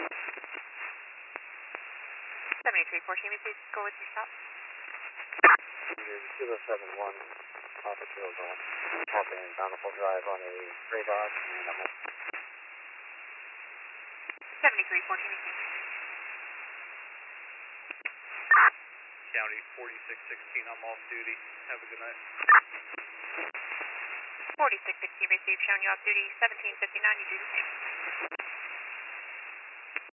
7314, please go with your stop. 071, Papa Kilo Golf. Hopping Bountiful Drive on a gray box, and I'm 7314, County 4616, I'm off duty. Have a good night. 4616 received, showing you off duty, 1759, you do the same.